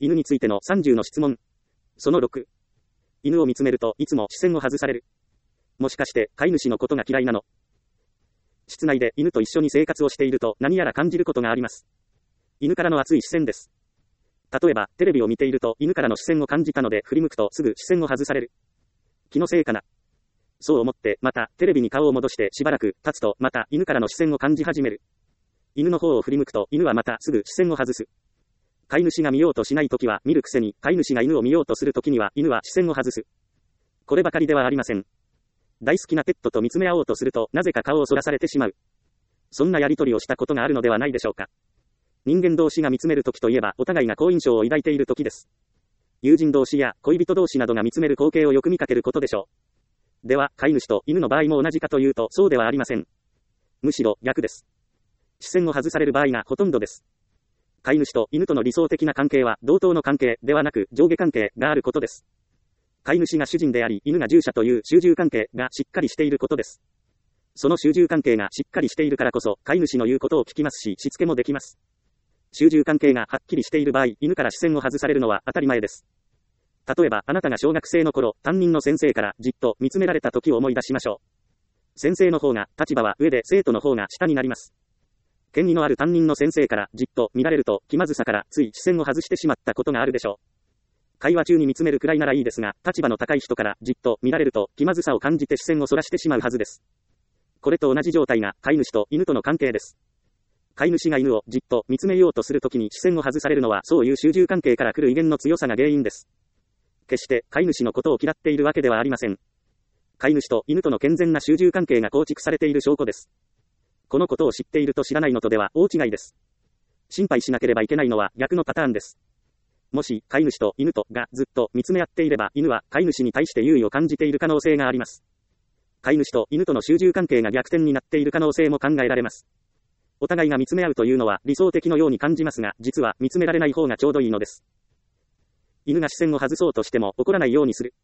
犬についての30の質問。その6。犬を見つめるといつも視線を外される。もしかして飼い主のことが嫌いなの？室内で犬と一緒に生活をしていると何やら感じることがあります。犬からの熱い視線です。例えば、テレビを見ていると犬からの視線を感じたので振り向くとすぐ視線を外される。気のせいかな。そう思って、また、テレビに顔を戻してしばらく経つと、また、犬からの視線を感じ始める。犬の方を振り向くと、犬はまたすぐ視線を外す。飼い主が見ようとしないときは見るくせに、飼い主が犬を見ようとするときには犬は視線を外す。こればかりではありません。大好きなペットと見つめ合おうとすると、なぜか顔をそらされてしまう。そんなやりとりをしたことがあるのではないでしょうか。人間同士が見つめるときといえば、お互いが好印象を抱いているときです。友人同士や恋人同士などが見つめる光景をよく見かけることでしょう。では、飼い主と犬の場合も同じかというと、そうではありません。むしろ逆です。視線を外される場合がほとんどです。飼い主と犬との理想的な関係は、同等の関係ではなく、上下関係があることです。飼い主が主人であり、犬が従者という従関係がしっかりしていることです。その従関係がしっかりしているからこそ、飼い主の言うことを聞きますし、しつけもできます。従関係がはっきりしている場合、犬から視線を外されるのは当たり前です。例えば、あなたが小学生の頃、担任の先生からじっと見つめられた時を思い出しましょう。先生の方が、立場は上で生徒の方が下になります。権威のある担任の先生からじっと見られると、気まずさからつい視線を外してしまったことがあるでしょう。会話中に見つめるくらいならいいですが、立場の高い人からじっと見られると、気まずさを感じて視線をそらしてしまうはずです。これと同じ状態が、飼い主と犬との関係です。飼い主が犬をじっと見つめようとするときに視線を外されるのは、そういう従関係から来る威厳の強さが原因です。決して飼い主のことを嫌っているわけではありません。飼い主と犬との健全な従関係が構築されている証拠です。このことを知っていると知らないのとでは大違いです。心配しなければいけないのは逆のパターンです。もし飼い主と犬とがずっと見つめ合っていれば、犬は飼い主に対して優位を感じている可能性があります。飼い主と犬との従関係が逆転になっている可能性も考えられます。お互いが見つめ合うというのは理想的のように感じますが、実は見つめられない方がちょうどいいのです。犬が視線を外そうとしても怒らないようにする。